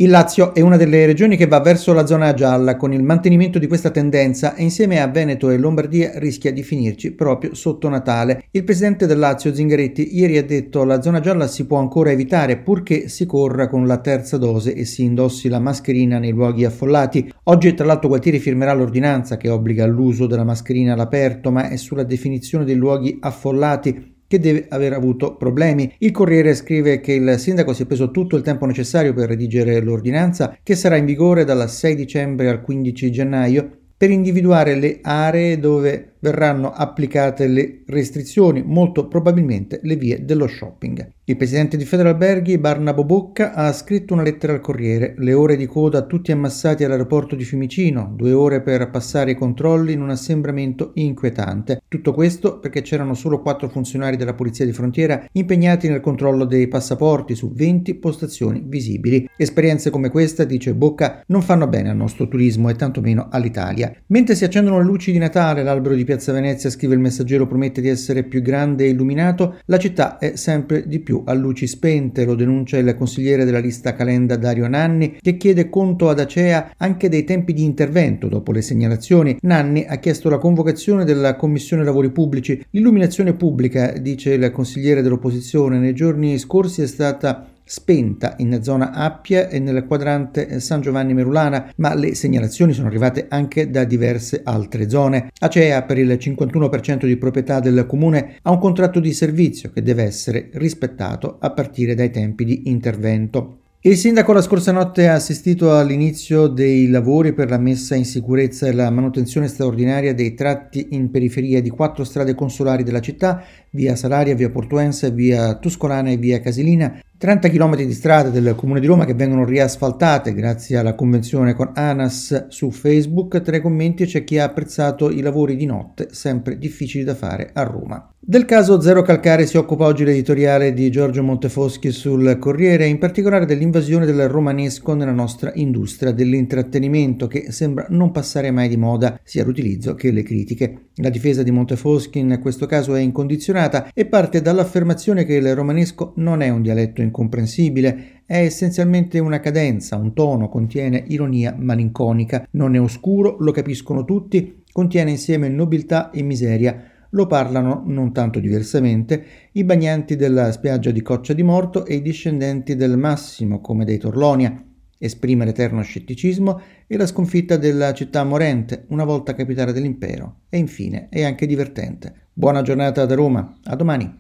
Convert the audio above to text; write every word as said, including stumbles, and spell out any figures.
Il Lazio è una delle regioni che va verso la zona gialla. Con il mantenimento di questa tendenza e insieme a Veneto e Lombardia rischia di finirci proprio sotto Natale. Il presidente del Lazio Zingaretti ieri ha detto: la zona gialla si può ancora evitare purché si corra con la terza dose e si indossi la mascherina nei luoghi affollati. Oggi tra l'altro Gualtieri firmerà l'ordinanza che obbliga l'uso della mascherina all'aperto, ma è sulla definizione dei luoghi affollati che deve aver avuto problemi. Il Corriere scrive che il sindaco si è preso tutto il tempo necessario per redigere l'ordinanza, che sarà in vigore dal sei dicembre al quindici gennaio, per individuare le aree dove verranno applicate le restrizioni, molto probabilmente le vie dello shopping. Il presidente di Federalberghi, Barnabo Bocca, ha scritto una lettera al Corriere: le ore di coda tutti ammassati all'aeroporto di Fiumicino, due ore per passare i controlli in un assembramento inquietante. Tutto questo perché c'erano solo quattro funzionari della Polizia di Frontiera impegnati nel controllo dei passaporti su venti postazioni visibili. Esperienze come questa, dice Bocca, non fanno bene al nostro turismo e tantomeno all'Italia. Mentre si accendono le luci di Natale, l'albero di Piazza Venezia, scrive Il Messaggero, promette di essere più grande e illuminato, la città è sempre di più a luci spente, lo denuncia il consigliere della lista Calenda Dario Nanni, che chiede conto ad Acea anche dei tempi di intervento dopo le segnalazioni. Nanni ha chiesto la convocazione della Commissione Lavori Pubblici. L'illuminazione pubblica, dice il consigliere dell'opposizione, nei giorni scorsi è stata spenta in zona Appia e nel quadrante San Giovanni Merulana, ma le segnalazioni sono arrivate anche da diverse altre zone. Acea, per il cinquantuno per cento di proprietà del comune, ha un contratto di servizio che deve essere rispettato a partire dai tempi di intervento. Il sindaco la scorsa notte ha assistito all'inizio dei lavori per la messa in sicurezza e la manutenzione straordinaria dei tratti in periferia di quattro strade consolari della città, via Salaria, via Portuense, via Tuscolana e via Casilina. trenta chilometri di strade del Comune di Roma che vengono riasfaltate grazie alla convenzione con ANAS. Su Facebook, tra i commenti c'è chi ha apprezzato i lavori di notte, sempre difficili da fare a Roma. Del caso Zero Calcare si occupa oggi l'editoriale di Giorgio Montefoschi sul Corriere, in particolare dell'invasione del romanesco nella nostra industria dell'intrattenimento, che sembra non passare mai di moda, sia l'utilizzo che le critiche. La difesa di Montefoschi in questo caso è incondizionata e parte dall'affermazione che il romanesco non è un dialetto incomprensibile, è essenzialmente una cadenza, un tono, contiene ironia malinconica, non è oscuro, lo capiscono tutti, contiene insieme nobiltà e miseria. Lo parlano, non tanto diversamente, i bagnanti della spiaggia di Coccia di Morto e i discendenti del Massimo, come dei Torlonia. Esprime l'eterno scetticismo e la sconfitta della città morente, una volta capitale dell'impero. E infine è anche divertente. Buona giornata da Roma, a domani.